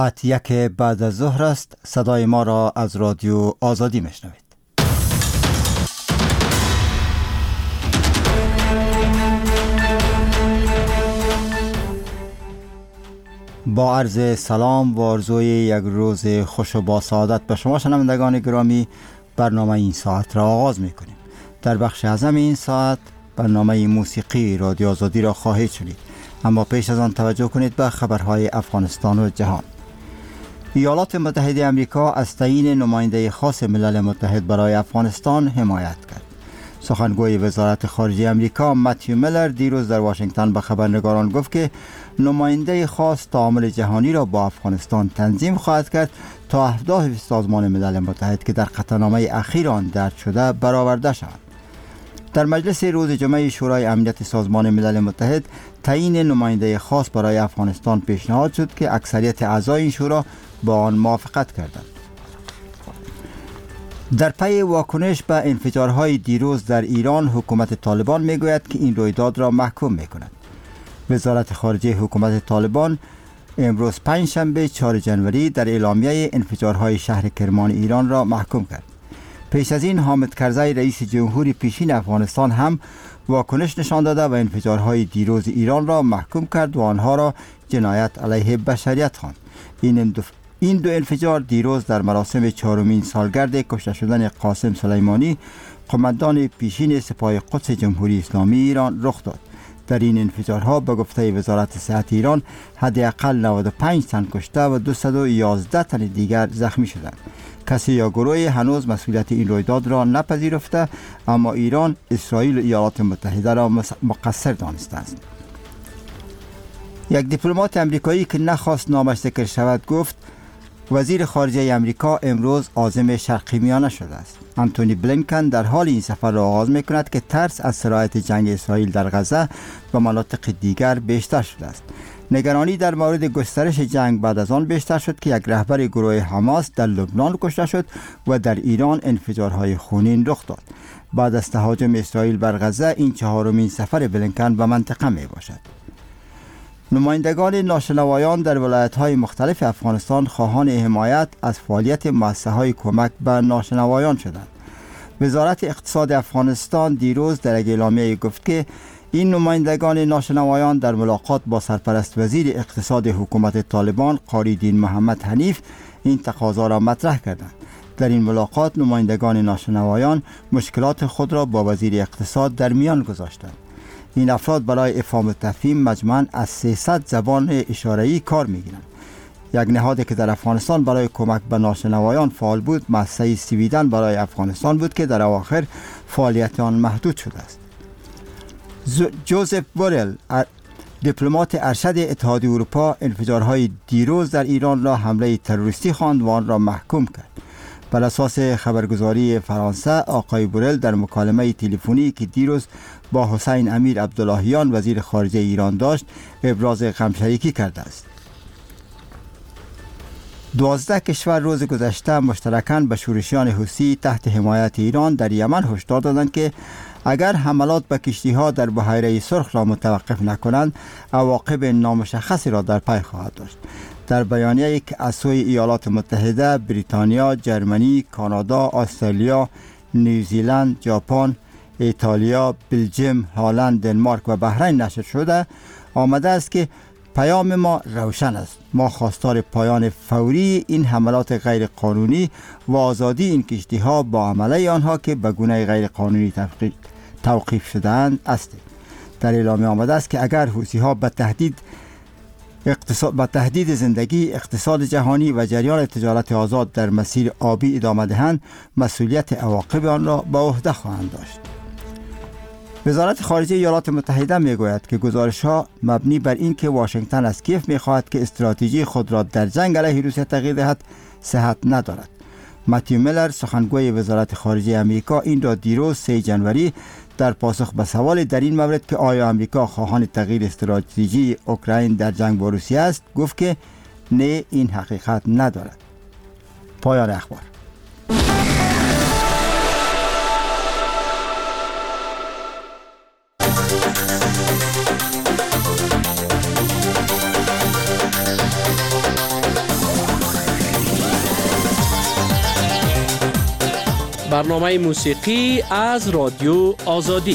ساعت 1 بعد از ظهر است. صدای ما را از رادیو آزادی میشنوید. با عرض سلام و آرزوی یک روز خوش و با سعادت به شما شنوندگان گرامی، برنامه این ساعت را آغاز میکنیم. در بخش اعظم این ساعت برنامه موسیقی رادیو آزادی را خواهید شنید، اما پیش از آن توجه کنید به خبرهای افغانستان و جهان. ایالات متحده آمریکا از تعیین نماینده خاص ملل متحد برای افغانستان حمایت کرد. سخنگوی وزارت خارجه آمریکا متیو میلر دیروز در واشنگتن به خبرنگاران گفت که نماینده خاص تعامل جهانی را با افغانستان تنظیم خواهد کرد تا اهداف سازمان ملل متحد که در قطعنامه اخیر آن درج شده برآورده شوند. در مجلس روز جمعه شورای امنیت سازمان ملل متحد تعیین نماینده خاص برای افغانستان پیشنهاد شد که اکثریت اعضای این شورا با آن موافقت کردند. در پی واکنش به انفجارهای دیروز در ایران، حکومت طالبان میگوید که این رویداد را محکوم میکند. وزارت خارجه حکومت طالبان امروز پنجشنبه 4 جنوری در اعلامیه انفجارهای شهر کرمان ایران را محکوم کرد. پیش از این حامد کرزی رئیس جمهوری پیشین افغانستان هم واکنش نشان داده و انفجارهای دیروز ایران را محکوم کرد و آنها را جنایت علیه بشریت خواند. این دو انفجار دیروز در مراسم 4مین سالگرد کشته شدن قاسم سلیمانی، قماندان پیشین سپاه قدس جمهوری اسلامی ایران رخ داد. در این انفجارها به گفته وزارت صحت ایران حداقل 95 تن کشته و 211 تن دیگر زخمی شدند. کسی یا گروهی هنوز مسئولیت این رویداد را نپذیرفته، اما ایران، اسرائیل و ایالات متحده را مقصر دانسته است. یک دیپلمات امریکایی که نخواست نامش ذکر شود گفت وزیر خارجه امریکا امروز عازم شرقی میانه شده است. آنتونی بلینکن در حال این سفر را آغاز میکند که ترس از سرایت جنگ اسرائیل در غزه و مناطق دیگر بیشتر شده است. نگرانی در مورد گسترش جنگ بعد از آن بیشتر شد که یک رهبر گروه حماس در لبنان کشته شد و در ایران انفجارهای خونین رخ داد. بعد از تهاجم اسرائیل بر غزه این 4مین سفر بلینکن به منطقه می باشد. نمایندگان ناشنوایان در ولایت‌های مختلف افغانستان خواهان حمایت از فعالیت مؤسسه‌های کمک به ناشنوایان شدند. وزارت اقتصاد افغانستان دیروز در یک اعلامیه گفت که این نمایندگان ناشنوایان در ملاقات با سرپرست وزیر اقتصاد حکومت طالبان قاری دین محمد حنیف این تقاضا را مطرح کردند. در این ملاقات نمایندگان ناشنوایان مشکلات خود را با وزیر اقتصاد در میان گذاشتند. این افراد برای افهام و تفهیم مجموعاً از 300 زبان اشاره‌ای کار می‌گیرند. یک نهادی که در افغانستان برای کمک به ناشنوایان فعال بود، مؤسسه سویدن برای افغانستان بود که در اواخر فعالیت آن محدود شده است. جوزف بورل، دیپلمات ارشد اتحادیه اروپا، انفجارهای دیروز در ایران را حمله تروریستی خواند و آن را محکوم کرد. بر اساس خبرگزاری فرانسه، آقای بورل در مکالمه تلفنی که دیروز با حسین امیر عبداللهیان وزیر خارجه ایران داشت، ابراز غم‌شریکی کرده است. 12 کشور روز گذشته مشترکاً به شورشیان حوثی تحت حمایت ایران در یمن هشدار دادند که اگر حملات به کشتی‌ها در بحیره سرخ را متوقف نکنند، عواقب نامشخصی را در پی خواهد داشت. در بیانیه‌ای که از سوی ایالات متحده، بریتانیا، جرمنی، کانادا، استرالیا، نیوزیلند، ژاپن، ایتالیا، بلژیم، هلند، دنمارک و بحرین نشر شده، آمده است که پیام ما روشن است. ما خواستار پایان فوری این حملات غیر قانونی و آزادی این کشتی‌ها با عمله آنها که به گونه غیر قانونی توقیف شده‌اند است. در اعلامیه آمده است که اگر حوثی‌ها به تهدید زندگی، اقتصاد جهانی و جریان تجارت آزاد در مسیر آبی ادامه دهند، مسئولیت عواقب آن را به عهده خواهند داشت. وزارت خارجه ایالات متحده میگوید که گزارش‌ها مبنی بر این که واشنگتن از کیف می‌خواهد که استراتژی خود را در جنگ علیه روسیه تغییر دهد صحت ندارد. متیو میلر، سخنگوی وزارت خارجه آمریکا، این را دیروز 3 جنوری در پاسخ به سوال در این مورد که آیا آمریکا خواهان تغییر استراتژی اوکراین در جنگ با روسیه است، گفت که نه، این حقیقت ندارد. پایان اخبار. برنامه موسیقی از رادیو آزادی.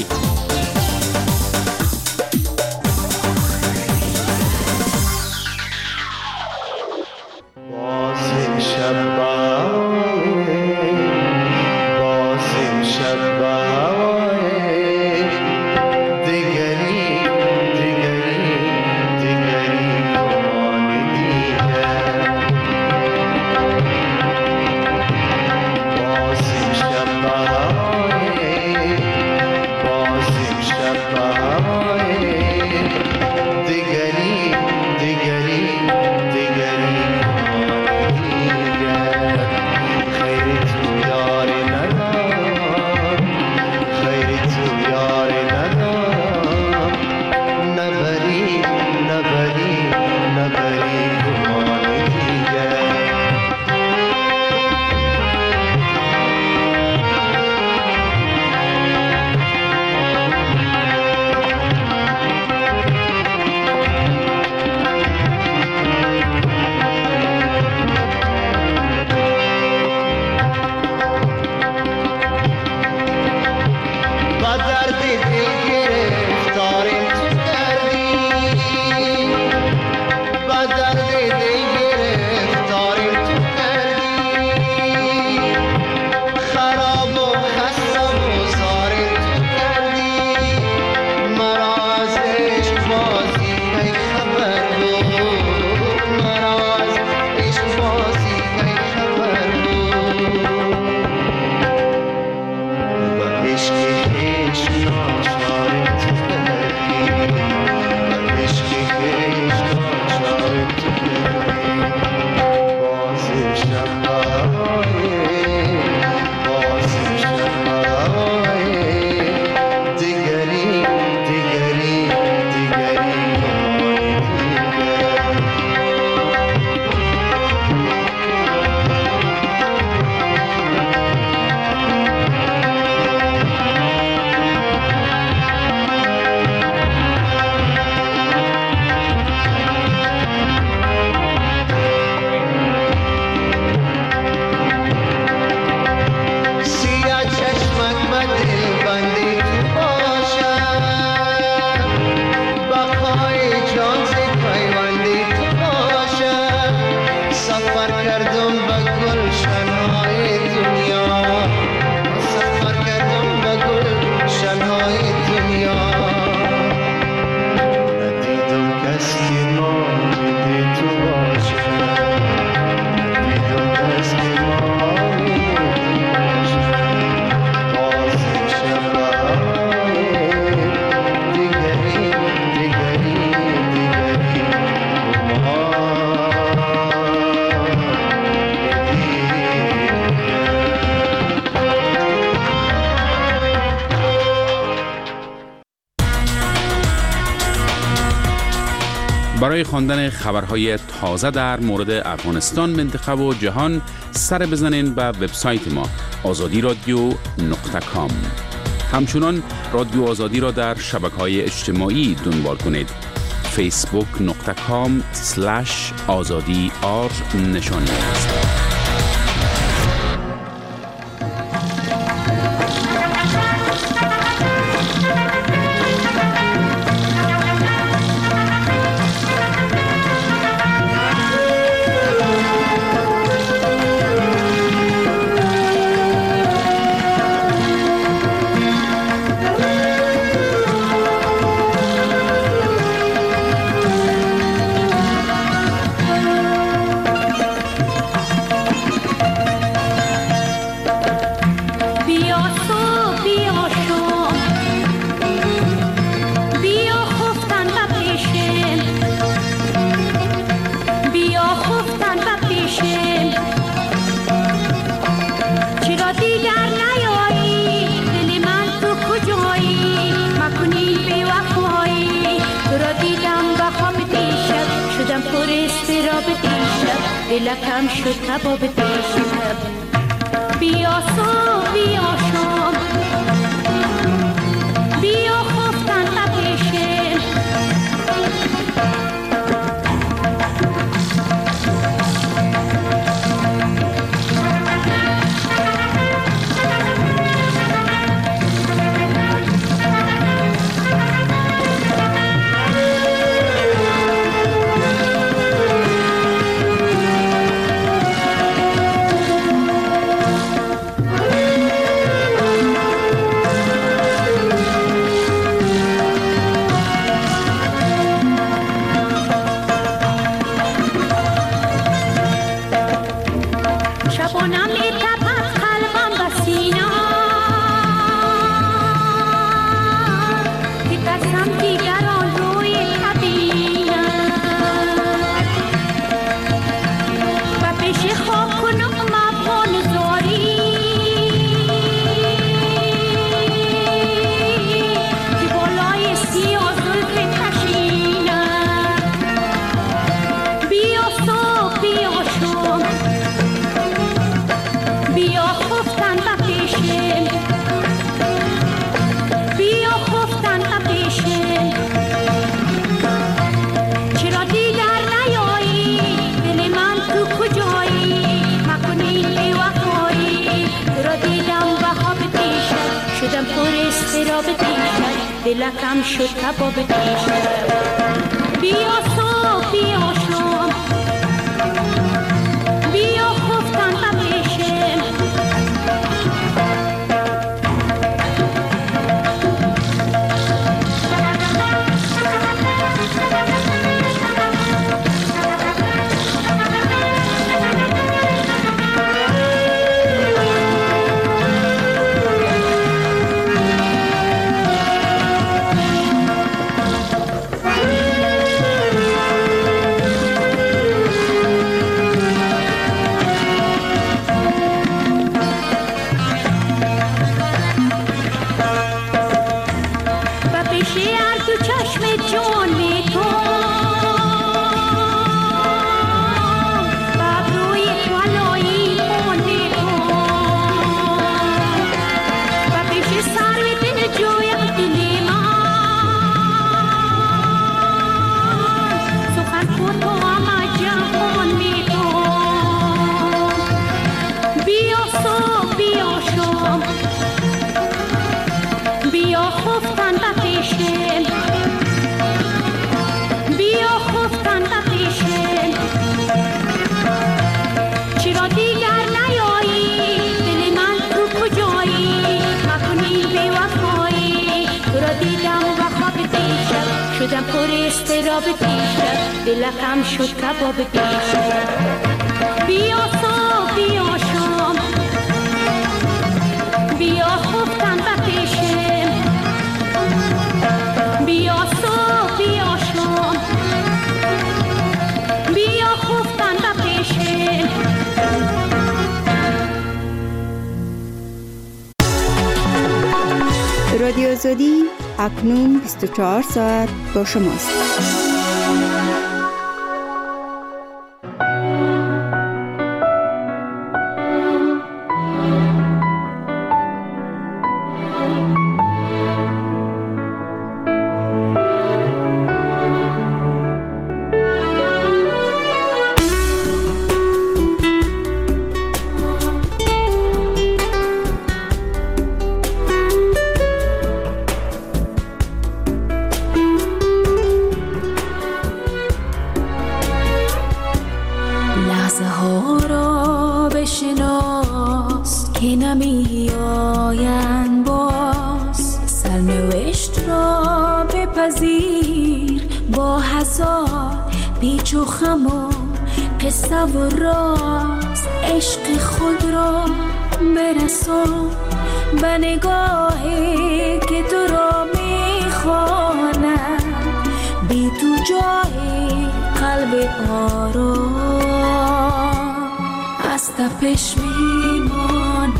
برای خواندن خبرهای تازه در مورد افغانستان، منطقه و جهان سر بزنین به وبسایت ما azadiradio.com. همچنان رادیو آزادی را در شبکه‌های اجتماعی دنبال کنید. facebook.com/azadi_r نشانی است. دلکم شد کباب دیشب. بیا صبح بیا شام، بیا خفتن بپیشیم. دلکم شد کباب دیشب. بیا صبح بیا شام، بیا خفتن بپیشم. شدم پر استراب دیشب، دلکم شد کباب دیشب. بیا صبح بیا شام، بیا خفتن بپیشم. بیا صبح بیا شام، بیا خفتن بپیشم. رادیو آزادی اکنون 24 ساعت با شماست. عشق خود را برسان به نگاهی که تو را میخواند، بی تو جای قلب آرام از تپش میماند.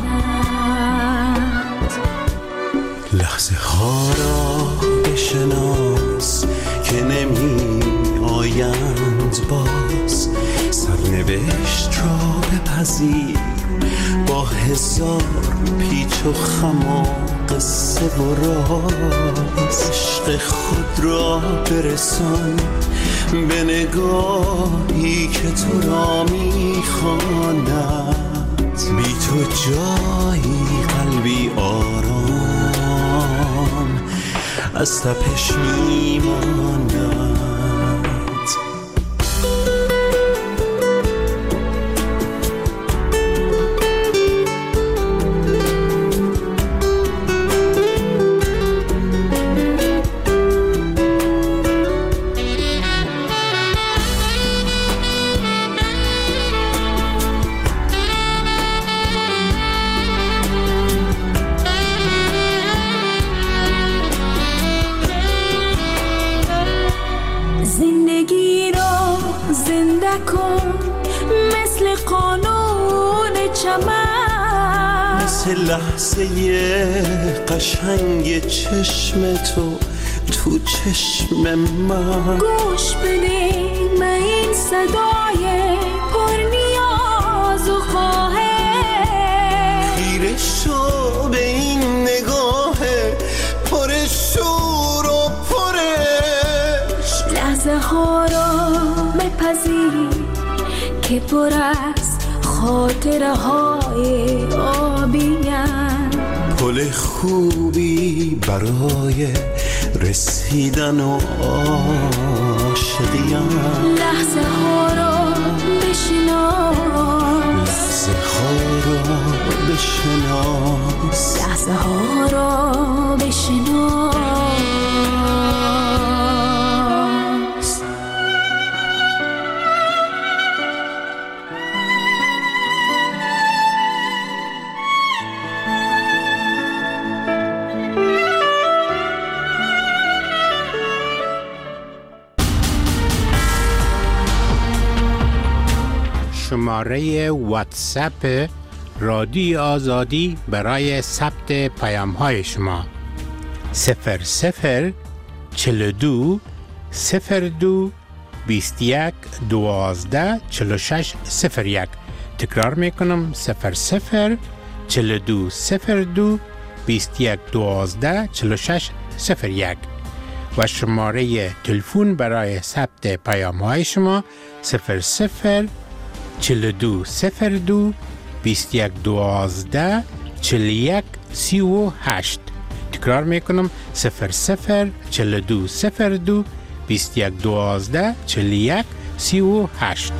لحظه ها را بشناس که نمی آیند باز، سرنوشت را بپذیر با هزار پیچ و خم و قصه و راز. عشق خود را برسان به نگاهی که تو را میخواند، بی تو جایی قلبی آرام از تپش میماند. مثل قانون چمن، مثل لحظه قشنگ چشم تو چشم من. گوش بده من این صدای پر نیاز و خواهش، خیره شو به این نگاه پر شور و پرش. لحظه ها را بپذیر که پر از خاطره های آبی‌اند، پل خوبی برای رسیدن و عاشقیم. لحظه ها رو بشناس، لحظه ها رو بشناس، لحظه ها رو بشناس. شماره واتساپ رادیو آزادی برای ثبت پیام‌های شما 0042 02 21 12 46 01. تکرار میکنم 0042 02 21 12 46 01 و شماره تلفن برای ثبت پیام‌های شما 42 02 21 12 41 38. تکرار میکنم 42 02 21 12 41 38.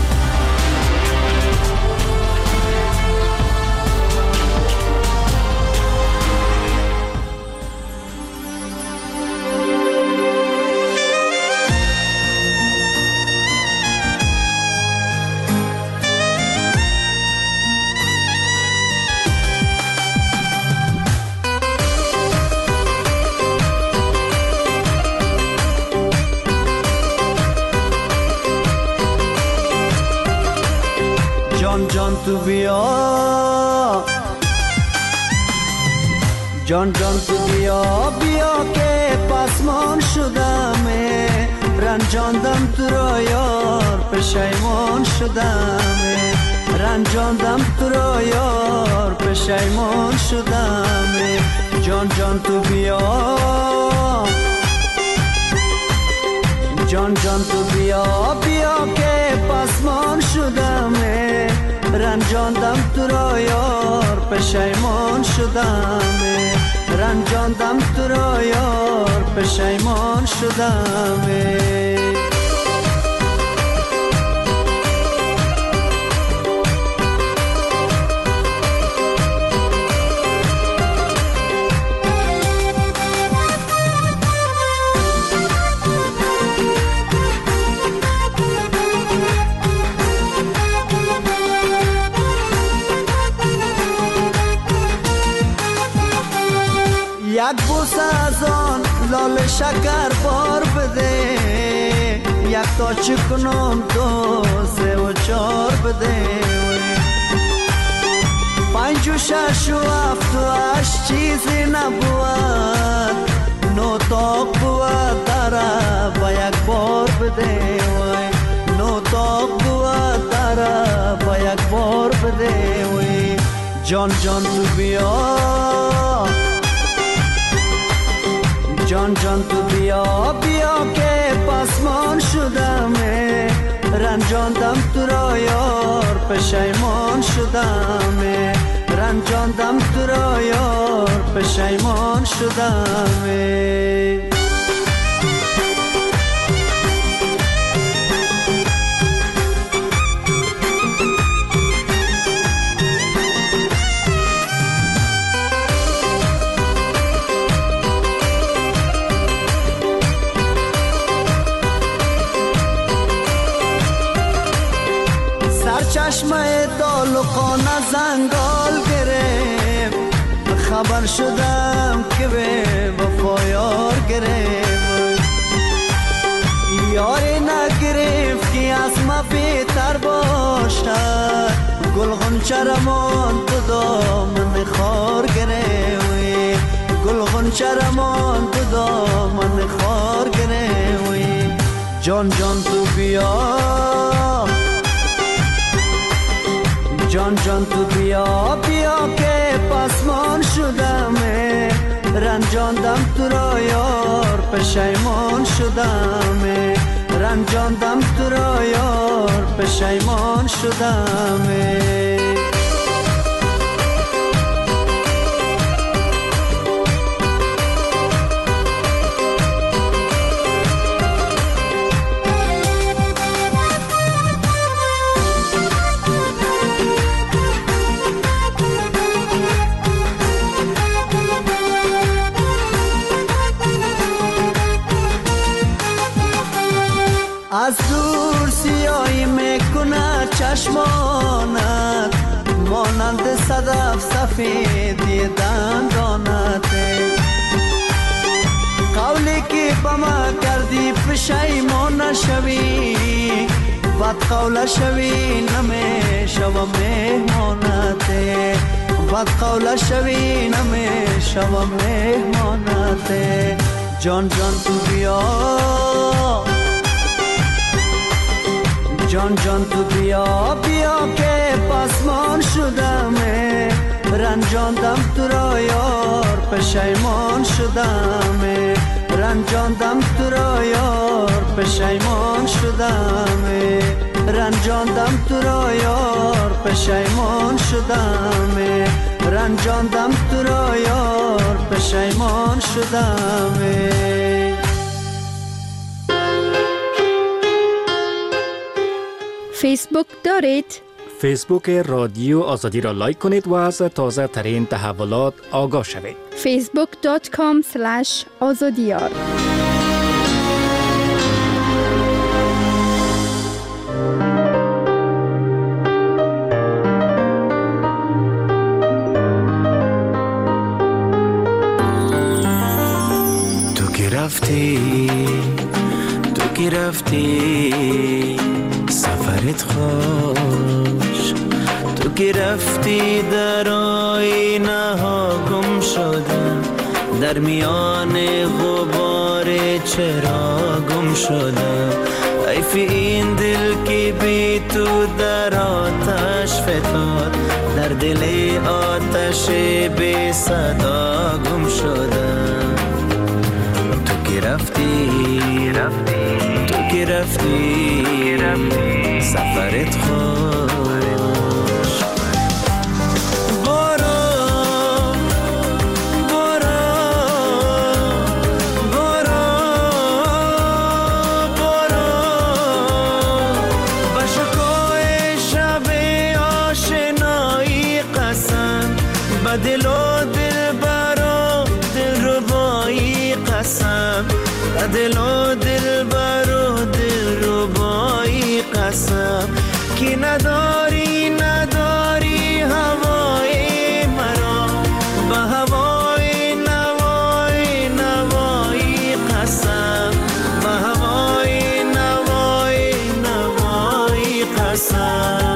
تو بیا جان جان تو بیا بیا که پسمان شدم رنجاندم تو را یار پشیمان شدم رنجاندم تو را یار پشیمان شدم جان جان تو بیا جان جان تو بیا بیا که پسمان شدم رنجاندم تو را یار پشیمان شدم رنجاندم تو را یار پشیمان شدم یک بوس از آن لال شکر بار بده یک تا چکنم 2 3 و 4 بده 5 و 6 و 7 و 8 چیزی نبود 9 تا بود داره با یک بار بده 9 تا بود داره با یک بار بده جان جان تو بیا جان جان تو بیا بیا که پسمان شدم رنجاندم تو را یار پشیمان شدم رنجاندم تو را یار پشیمان شدم چشمه دالقانه زنگال گرفت خبر شدم که به وفا یار گرفت یاری نگرفت که از ما بهتر باشد گل غنچه رمان تو دامن خار گرفت گل غنچه رمان تو دامن خار گرفت جان جان تو بیا جان جان تو بیا بیا که پسمان شدم رنجاندم تو را یار پشیمان شدم رنجاندم تو را یار پشیمان شدم صدف سفیدی دندانته قولی که با ما کردی پشیمان نشوی بد قول شوی نمیشوم مهمانته بد قول شوی نمیشوم مهمانته جان جان تو بیا جان جان تو بیا بیا که پاسمان شدمه رنجاندم تو را یار پشیمان شدمه رنجاندم تو را یار پشیمان شدمه رنجاندم تو را یار پشیمان شدمه رنجاندم تو را یار پشیمان شدمه فیسبوک دارید؟ فیسبوک رادیو آزادی را لایک کنید و از تازه ترین تحولات آگاه شوید. facebook.com/azadiyar تو که رفتی سفرت خوش تو که رفتی در آینه ها گم شدم در میان غبار چرا گم شدم حیف این دل که بی تو در آتش فتاد در دل آتش بی صدا گم شدم تو که رفتی تو که رفتی سفرت خوش برو برو برو برو با شکوه شب آشنایی قسم با دل و دل برو دل ربایی قسم با دل و دل برو دل ربایی قسم که نداری نداری هوای مرا با هوای نوای نوایی قسم با هوای نوای نوایی قسم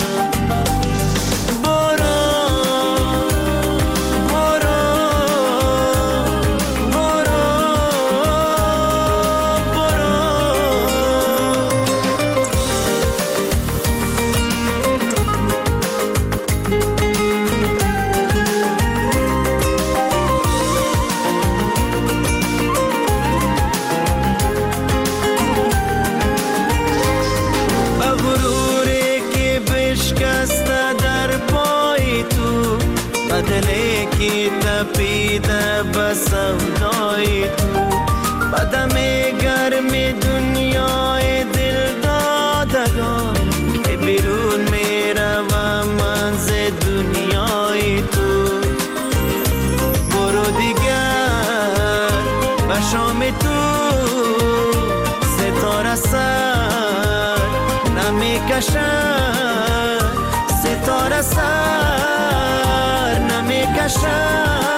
دلی کی تپیده بسودای تو بدم گرم دنیای دل دادگان که بیرون میروم من ز دنیای تو برو دیگر به شام تو ستاره سر نمیکشد ستاره سر نمیکشد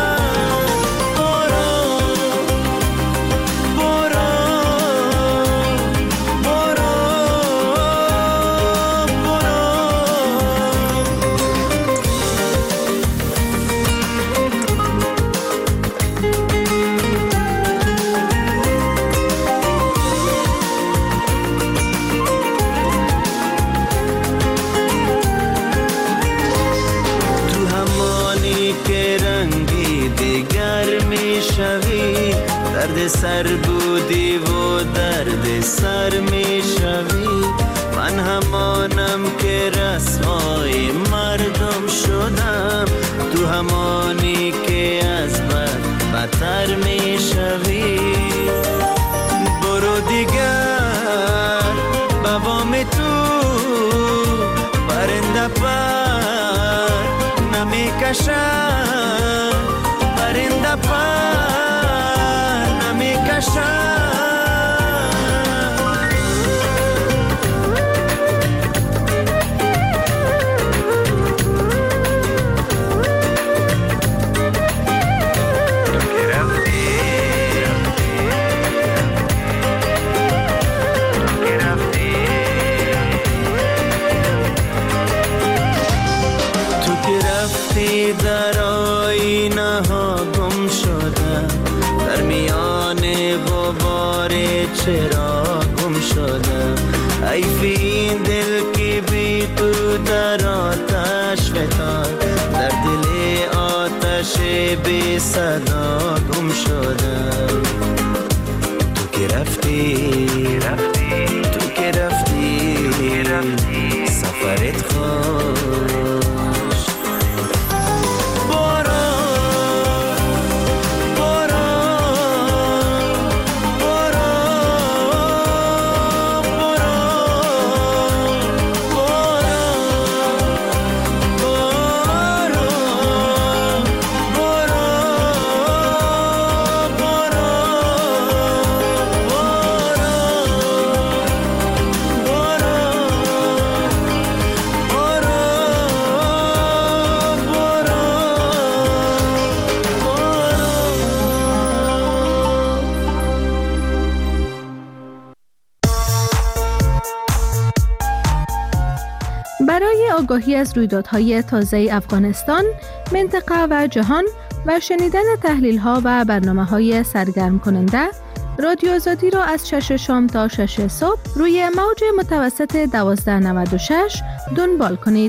درد سر بودی و درد سر می شوی من همانم که رسوای مردم شدم تو همانی که از بد بدتر می شوی برو دیگر بابام تو پرنده پر نمی کشد پرنده پر در آینه ها گم شده، در میان غبار چرا گم شده. حیف این دل که بی تو در آتش فتاد، در دل آتش بی صدا گم شده. تو که رفتی تو که رفتی سفرت خوش. برای آگاهی از رویدادهای تازه افغانستان، منطقه و جهان و شنیدن تحلیل‌ها و برنامه‌های سرگرم کننده، رادیو آزادی را از 6 شام تا 6 صبح روی موج متوسط 1296 دنبال کنید.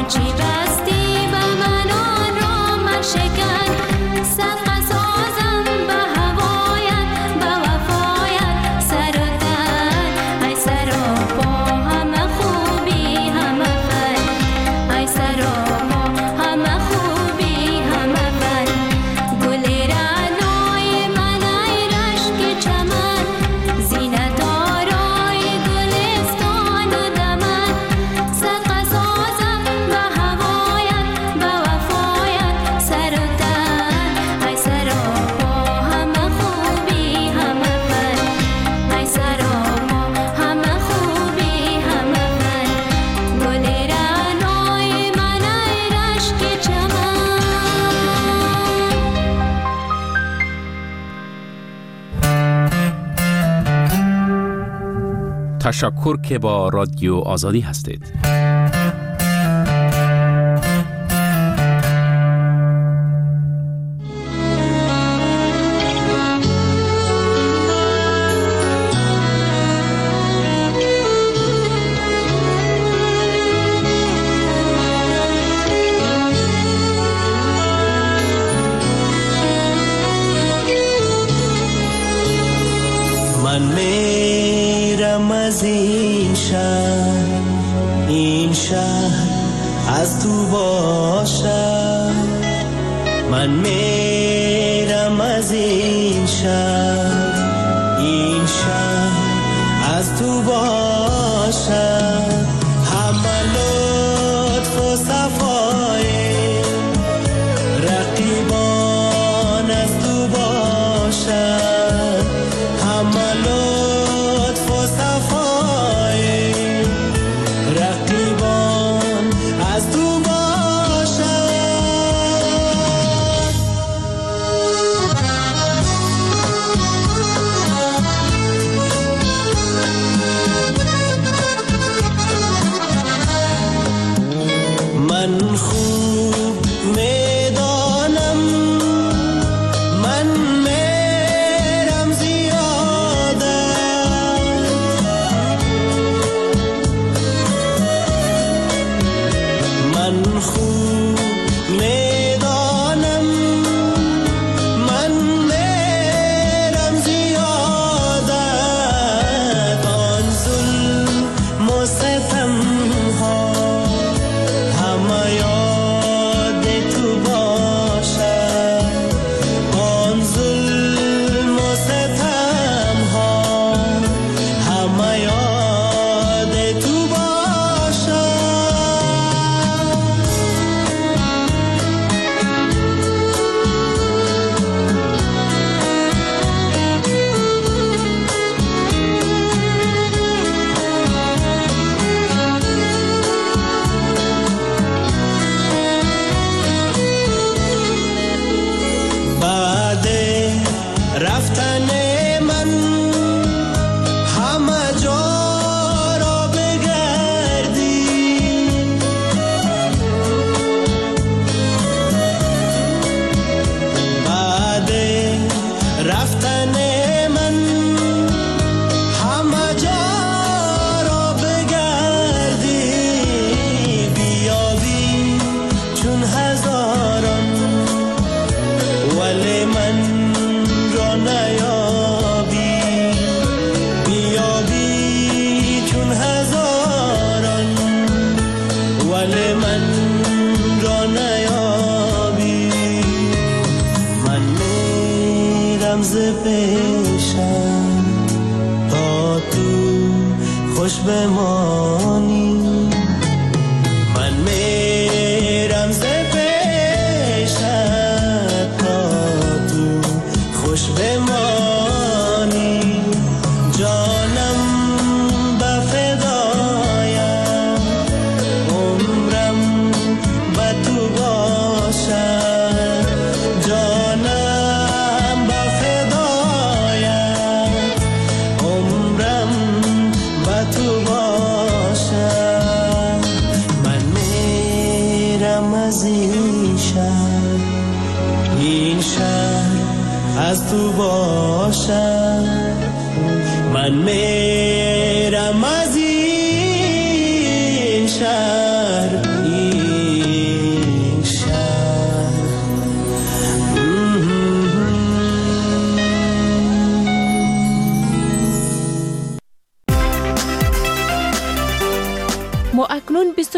تشکر که با رادیو آزادی هستید. من میرم از این شهر از تو باشم. من میرم از این شهر از تو باشم. همه لطف و صفای رقیبان از تو باشم. همه لطف و صفای رقیبان از تو بمانی. من میرم ز پیشت تا تو خوش بمانی. جانم به فدایم عمرم به تو باشد. جانم به فدایم عمرم به تو باشم. من میرم از این شهر از تو باشم. من میرم از این شهر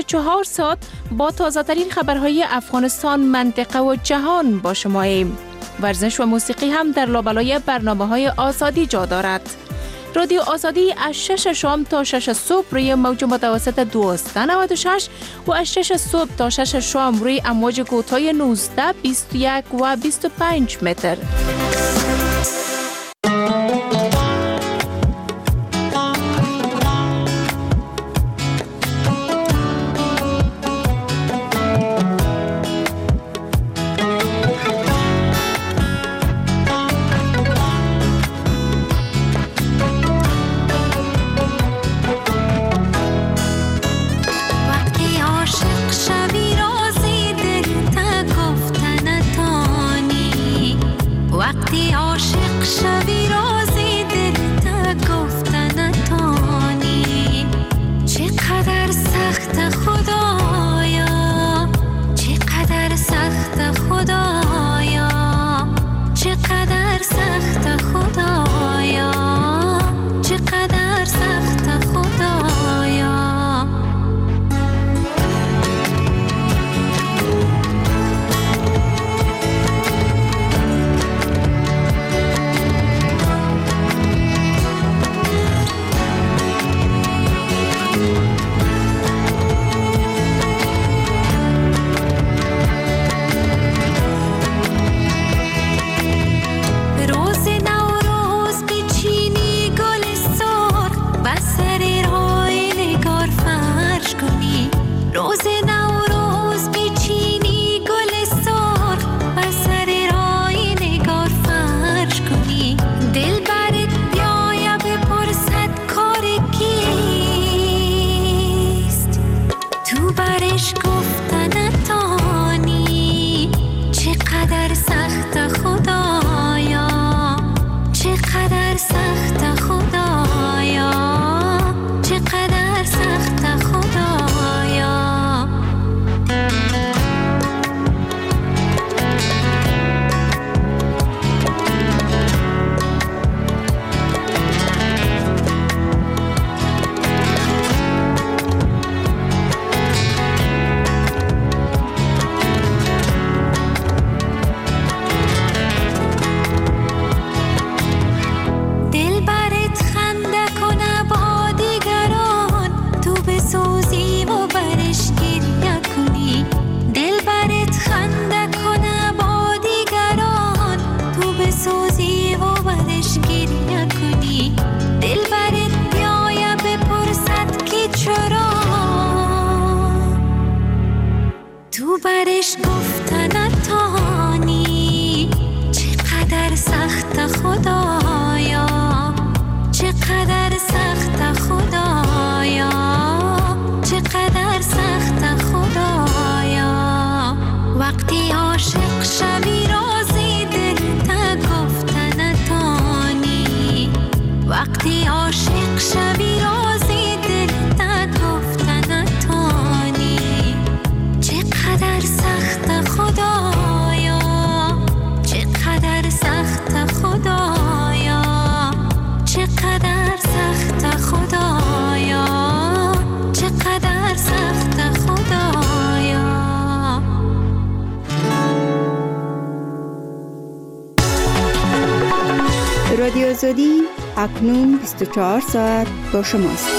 24 ساعت با تازه ترین خبرهای افغانستان، منطقه و جهان با شماییم. ورزش و موسیقی هم در لابلای برنامه‌های آزادی جا دارد. رادیو آزادی از 6 شام تا 6 صبح روی موج متوسط 1296 و از 6 صبح تا 6 شام روی امواج کوتاه 19، 21 و 25 متر. برش گفتن تانی چقدر سخت خدایا، چقدر سخت خدایا، چقدر سخت خدایا. وقتی عاشق شوی رازی دل تا گفتن تانی، وقتی عاشق شوی رازی دل تا گفتن تانی. چقدر سخت خدایا، چقدر سخت خدایا، چقدر سخت خدایا، چقدر سخت خدایا. رادیو آزادی اکنون 24 ساعت با شماست.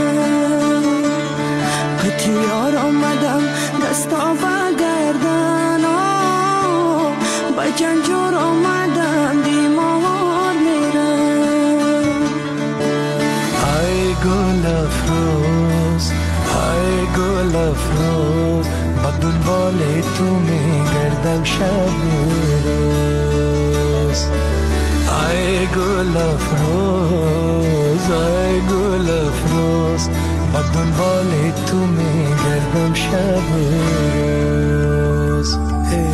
دستا و گردن جنجور آمدم بیمار میرم. ای گل افروز ای گل افروز با دنبال تو میگردم شب روز. ای گل افروز ای گل افروز با دنبال تو میگردم شب روز.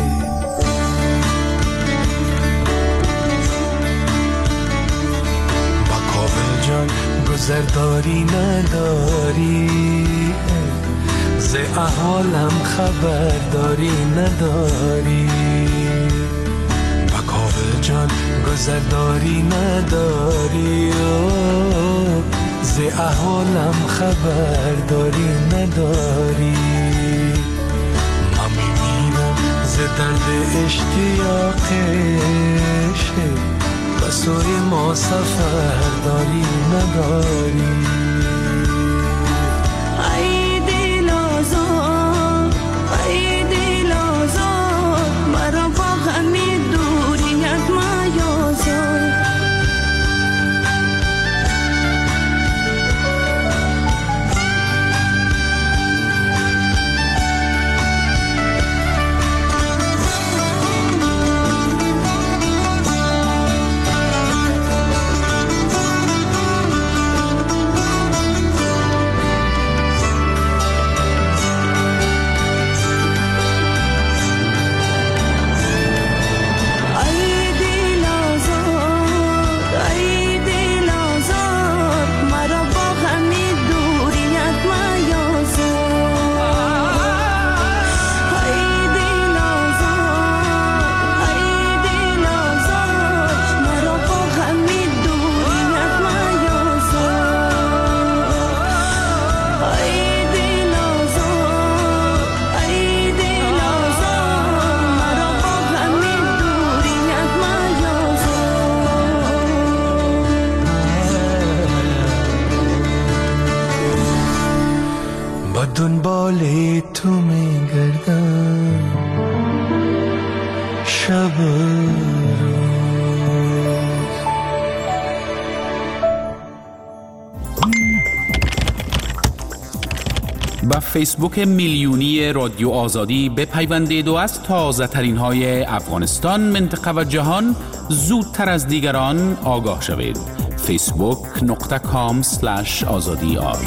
با کابل جان گذر داری نداری، ز احوالم خبر داری نداری. با کابل جان گذر داری نداری، ز احوالم خبر داری نداری. من میمیرم ز درد اشتیاقش، به سوی ما سفر داری نداری. ای دل آزاد ای دل آزاد مرا با غمی دوریت میازاد. دنبال تو میگردم شب روز. با فیسبوک میلیونی رادیو آزادی بپیوندید و از تازه ترین های افغانستان، منطقه و جهان زودتر از دیگران آگاه شوید. facebook.com/azadiar.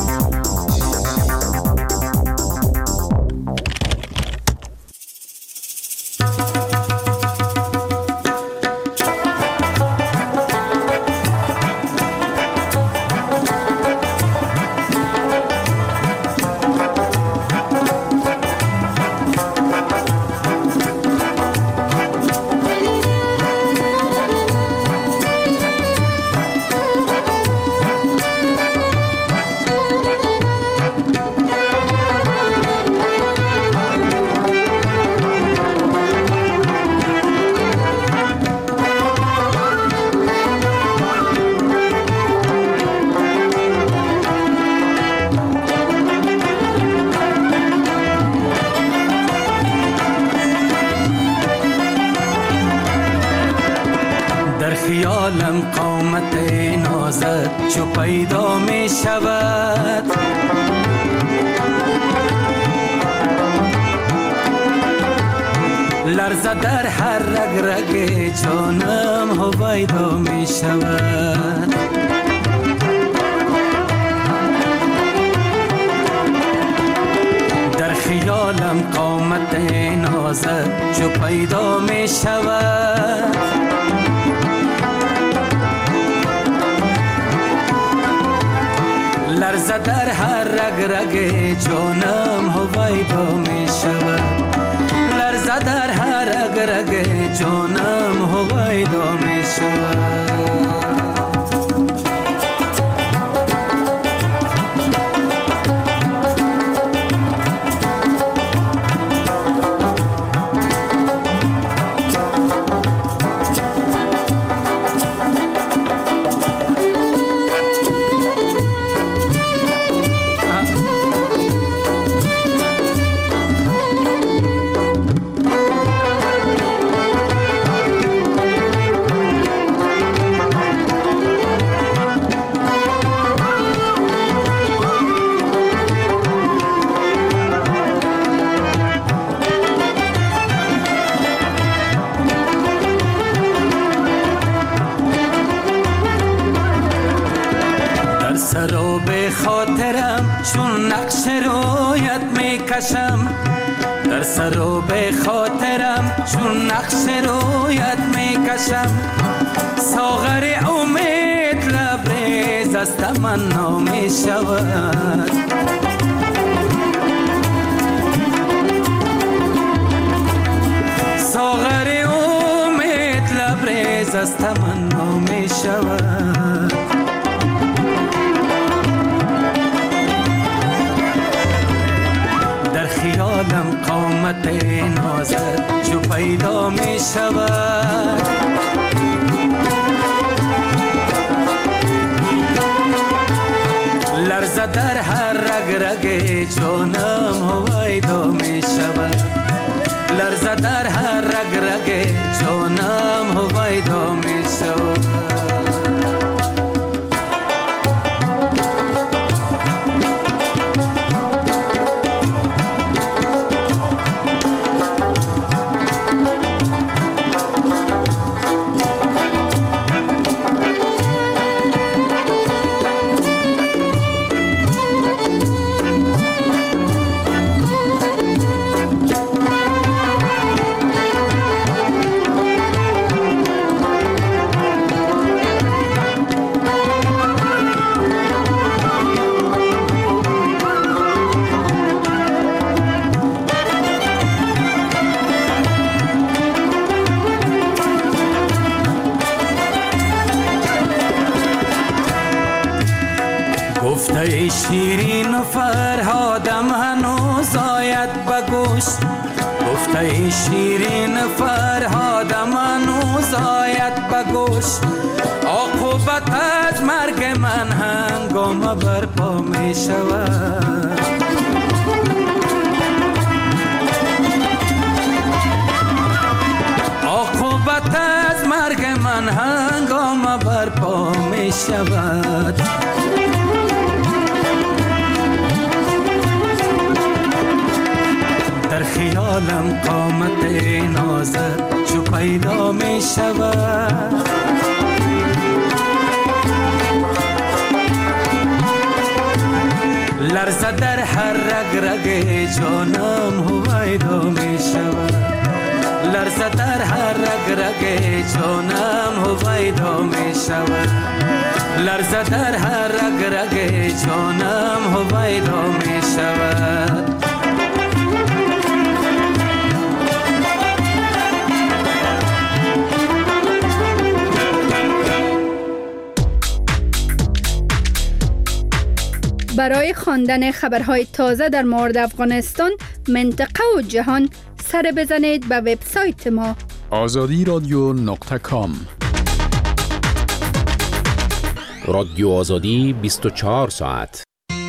خیالم قامت نازت چو پیدا می شود، لرزه در هر رگ رگ جانم هویدا می شود. در خیالم قامت نازت چو پیدا می شود، لرزه در هر رگ رگ جانم هویدا می شود، لرزه در هر رگ رگ جانم هویدا می شود. چون نقش رویت میکشم در سر و به خاطرم چون نقش رویت میکشم ساغر امید لبریز از تمنا میشود ساغر امید لبریز از تمنا میشود در خیالم قامت نازت جو پیدا می شود لرزه در هر رگ رگ جانم هویدا می شود لرزه در هر رگ رگ جانم هویدا می شود گفته شیرین و فرهادم هنوز آید بگوش گفته شیرین فرهادم هنوز آید بگوش عاقبت از مرگ من هنگام برپا می شود عاقبت از مرگ من هنگام برپا می شود در خیالم قامت نازت جو پیدا می شود لرزه در هر رگ رگ جانم هویدا می شود لرزه در هر رگ رگ جانم هویدا می شود لرزه در هر رگ رگ جانم هویدا می شود برای خواندن خبرهای تازه در مورد افغانستان، منطقه و جهان سر بزنید به وبسایت ما azadiradyo.com. رادیو آزادی 24 ساعت.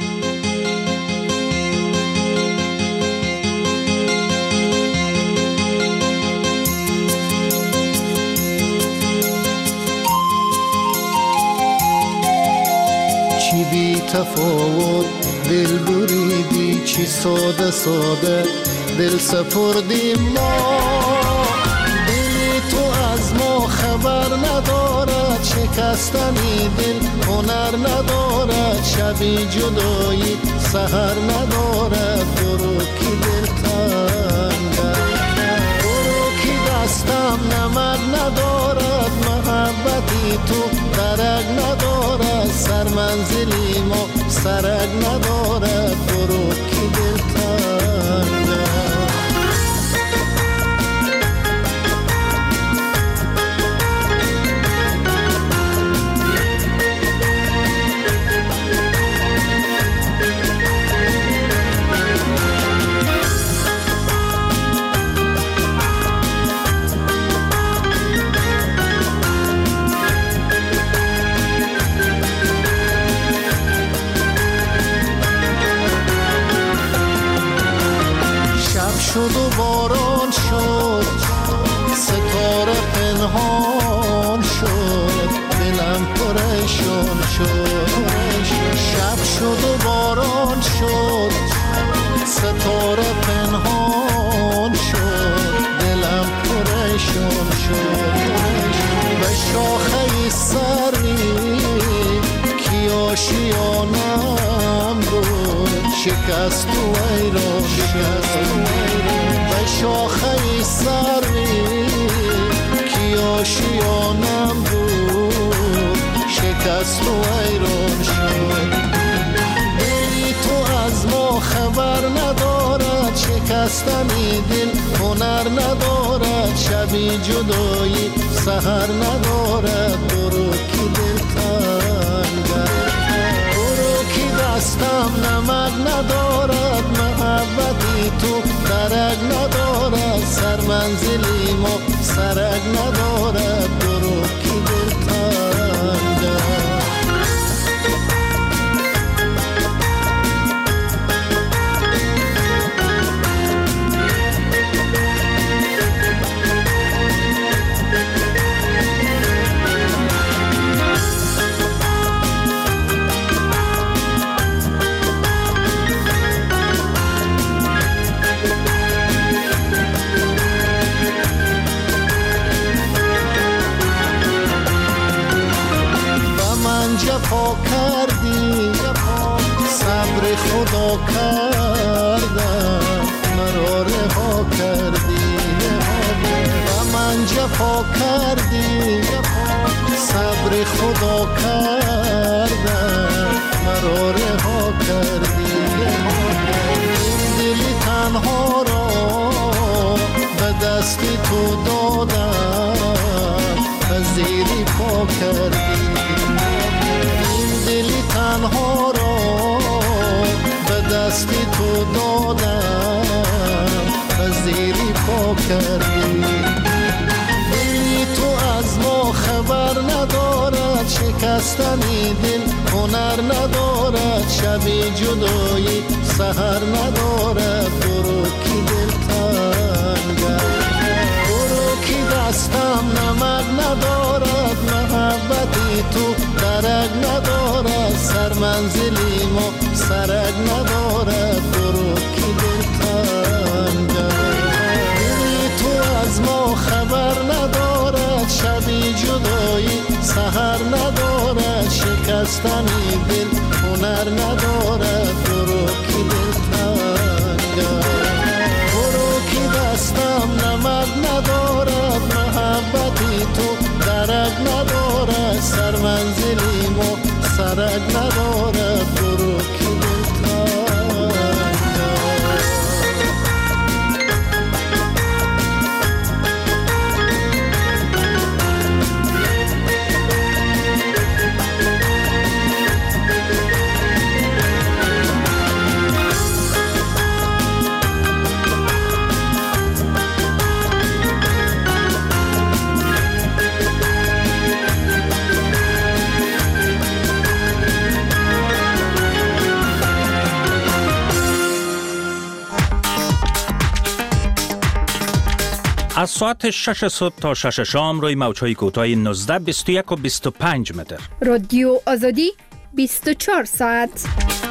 چی بی تفاوت دل بریدی چی ساده ساده دل سپردیم ما دل تو از ما خبر ندارد شکستنی دل هنر ندارد شبی جدایی سحر ندارد برو کی دل تنگم برو کی دستم نمد ندارد محبتی تو درک ندارد سر منزلی ما سرک ندارد برو کی دل تنگم شد و باران شد ستاره پنهان شد دلم پریشان شد شب شد و باران شد ستاره پنهان شد دلم پریشان شد به شاخه سری کی آشیانم بود شکست و ویران شد به شاخه سروی کی آشیانم بود شکست و ویران شد دلی تو از ما خبر ندارد شکستنی دل هنر ندارد شبی جدایی سحر ندارد برو کی دل تنگد برو کی دستم نمک ندارد محبتی تو درک ندارد سر منزلی ما سرک ندارد برو کی دل تنگد جفا کردی صبر خدا کردم مرا رها کردی و من جفا کردی صبر خدا کردم مرا رها کردی این دلی تنها را به دستی تو دادم و زیری پا کردی دلی تنها را به دستی تو دادم و زیری پا کردی دلی تو از ما خبر ندارد شکستنی دل هنر ندارد شبی جدایی سحر ندارد برو کی دل تنگد برو کی دستم نمک ندارد محبتی تو درک ندارد سر منزلی ما سرک ندارد برو کی دل تنگد دلی تو از ما خبر ندارد شبی جدایی سحر ندارد شکستنی دل هنر ندارد برو کی دل تنگد برو کی دستم نمک ندارد محبتی تو درک ندارد سر منزلی ما سرک ندارد برو کی دل تنگد از ساعت 6 صبح تا 6 شام روی موج‌های کوتاه 19 21 و 25 متر. رادیو آزادی 24 ساعت.